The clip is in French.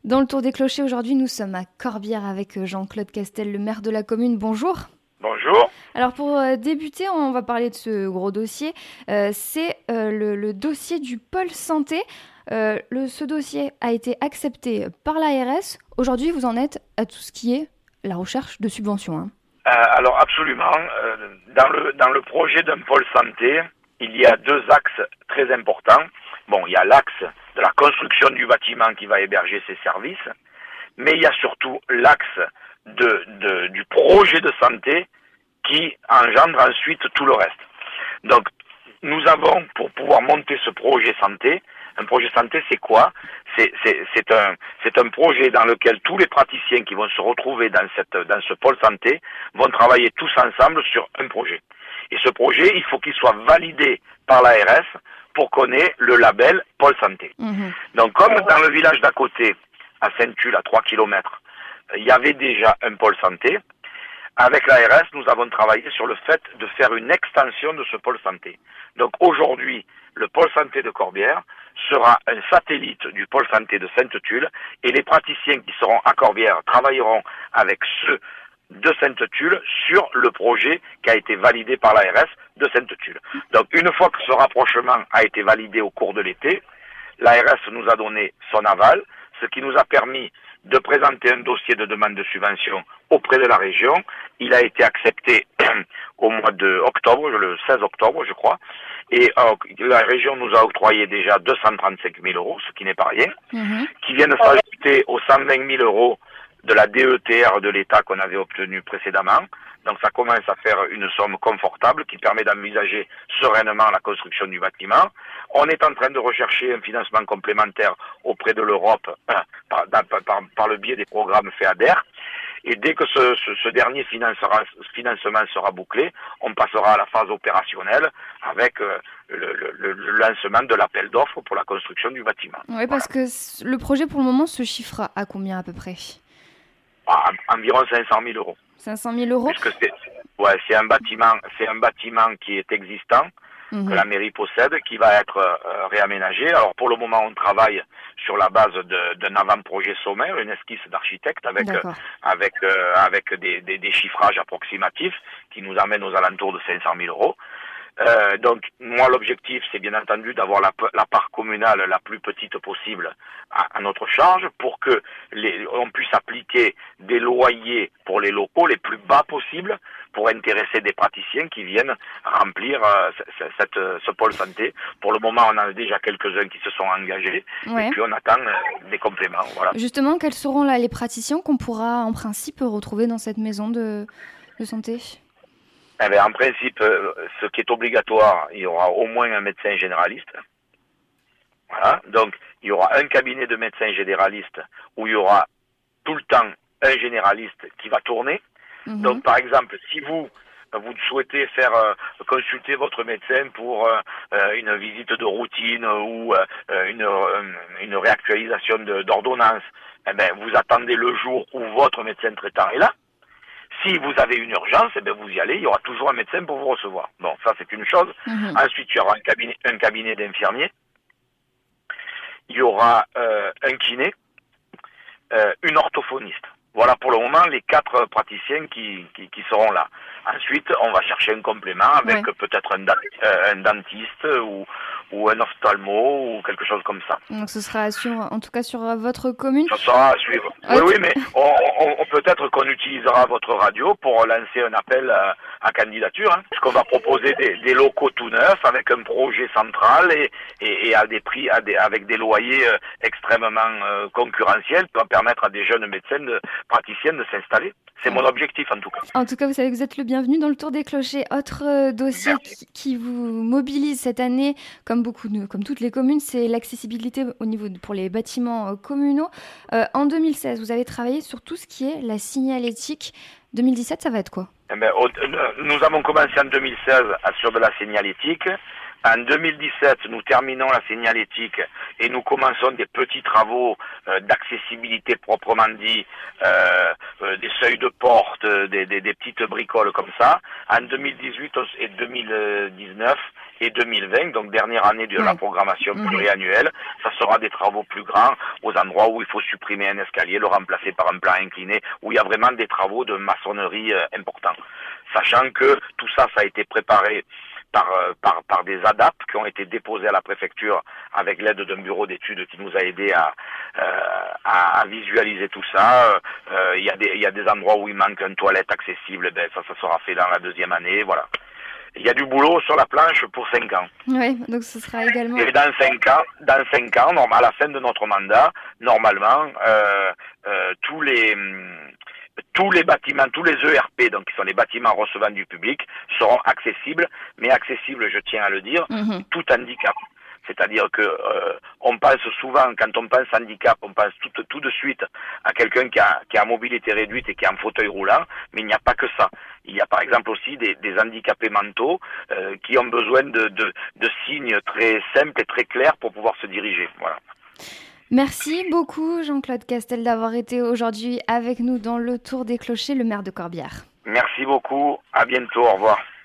Dans le Tour des Clochers, aujourd'hui, nous sommes à Corbières avec Jean-Claude Castel, le maire de la commune. Bonjour. Bonjour. Alors pour débuter, on va parler de ce gros dossier. C'est le dossier du pôle santé. Ce dossier a été accepté par l'ARS. Aujourd'hui, vous en êtes à tout ce qui est la recherche de subventions. Alors absolument. Dans le projet d'un pôle santé, il y a deux axes très importants. Bon, il y a l'axe de la construction du bâtiment qui va héberger ces services, mais il y a surtout l'axe du projet de santé qui engendre ensuite tout le reste. Donc, nous avons, pour pouvoir monter ce projet santé, un projet santé, c'est quoi? C'est un projet dans lequel tous les praticiens qui vont se retrouver dans ce pôle santé vont travailler tous ensemble sur un projet. Et ce projet, il faut qu'il soit validé par l'ARS pour qu'on ait le label pôle santé. Donc, comme dans le village d'à côté, à Saint-Tulle, à 3 kilomètres, il y avait déjà un pôle santé, avec l'ARS, nous avons travaillé sur le fait de faire une extension de ce pôle santé. Donc aujourd'hui, le pôle santé de Corbières sera un satellite du pôle santé de Sainte-Tulle et les praticiens qui seront à Corbières travailleront avec ceux de Sainte-Tulle sur le projet qui a été validé par l'ARS de Sainte-Tulle. Donc une fois que ce rapprochement a été validé au cours de l'été, l'ARS nous a donné son aval, ce qui nous a permis de présenter un dossier de demande de subvention auprès de la région. Il a été accepté au mois d'octobre, le 16 octobre, je crois. Et la région nous a octroyé déjà 235 000 euros, ce qui n'est pas rien, qui viennent s'ajouter aux 120 000 euros de la DETR de l'État qu'on avait obtenue précédemment. Donc ça commence à faire une somme confortable qui permet d'envisager sereinement la construction du bâtiment. On est en train de rechercher un financement complémentaire auprès de l'Europe par le biais des programmes FEADER. Et dès que ce dernier financement sera bouclé, on passera à la phase opérationnelle avec le lancement de l'appel d'offres pour la construction du bâtiment. Oui, parce que le projet pour le moment se chiffre à combien à peu près? Environ 500 000 euros. 500 000 euros. Puisque c'est un bâtiment qui est existant, que la mairie possède, qui va être réaménagé. Alors pour le moment, on travaille sur la base d'un avant-projet sommaire, une esquisse d'architecte avec des chiffrages approximatifs qui nous amènent aux alentours de 500 000 euros. Donc moi l'objectif c'est bien entendu d'avoir la part communale la plus petite possible à notre charge pour que on puisse appliquer des loyers pour les locaux les plus bas possibles pour intéresser des praticiens qui viennent remplir ce pôle santé. Pour le moment on en a déjà quelques-uns qui se sont engagés et puis on attend des compléments. Voilà. Justement, quels seront là les praticiens qu'on pourra en principe retrouver dans cette maison de santé? Eh bien, en principe, ce qui est obligatoire, il y aura au moins un médecin généraliste. Voilà. Donc, il y aura un cabinet de médecins généralistes où il y aura tout le temps un généraliste qui va tourner. Donc, par exemple, si vous souhaitez faire consulter votre médecin pour une visite de routine ou une réactualisation d'ordonnance, eh bien, vous attendez le jour où votre médecin traitant est là. Si vous avez une urgence, eh bien vous y allez, il y aura toujours un médecin pour vous recevoir. Bon, ça c'est une chose. Ensuite, il y aura un cabinet d'infirmiers. Il y aura un kiné, une orthophoniste. Voilà pour le moment les 4 praticiens qui seront là. Ensuite, on va chercher un complément avec peut-être un dentiste ou un ophtalmo ou quelque chose comme ça. Donc ce sera en tout cas sur votre commune. Ça sera à suivre. Oui, mais on peut-être qu'on utilisera votre radio pour lancer un appel à candidature, puisqu'on va proposer des locaux tout neufs avec un projet central et à des prix, avec des loyers extrêmement concurrentiels qui vont permettre à des jeunes médecins praticiens de s'installer. C'est mon objectif en tout cas. En tout cas, vous savez que vous êtes le bienvenu dans le Tour des Clochers. Autre dossier qui vous mobilise cette année, comme toutes les communes, c'est l'accessibilité pour les bâtiments communaux. En 2016, vous avez travaillé sur tout ce qui est la signalétique. 2017, ça va être quoi? Nous avons commencé en 2016 sur de la signalétique. En 2017, nous terminons la signalétique et nous commençons des petits travaux d'accessibilité proprement dit, des seuils de porte, des petites bricoles comme ça. En 2018 et 2019 et 2020, donc dernière année de la programmation pluriannuelle, ça sera des travaux plus grands aux endroits où il faut supprimer un escalier, le remplacer par un plan incliné, où il y a vraiment des travaux de maçonnerie importants. Sachant que tout ça, ça a été préparé par des ADAP qui ont été déposés à la préfecture avec l'aide d'un bureau d'études qui nous a aidé à visualiser tout ça. Il y a des endroits où il manque une toilette accessible, ben ça sera fait dans la deuxième année, voilà. Il y a du boulot sur la planche pour 5 ans. Oui, donc ce sera également... Et dans 5 ans, à la fin de notre mandat, normalement, tous les bâtiments, tous les ERP, donc qui sont les bâtiments recevant du public, seront accessibles, mais accessibles, je tiens à le dire, tout handicap. C'est-à-dire que on pense souvent, quand on pense handicap, on pense tout de suite à quelqu'un qui a mobilité réduite et qui est en fauteuil roulant, mais il n'y a pas que ça. Il y a par exemple aussi des handicapés mentaux qui ont besoin de signes très simples et très clairs pour pouvoir se diriger. Voilà. Merci beaucoup Jean-Claude Castel d'avoir été aujourd'hui avec nous dans le Tour des Clochers, le maire de Corbières. Merci beaucoup, à bientôt, au revoir.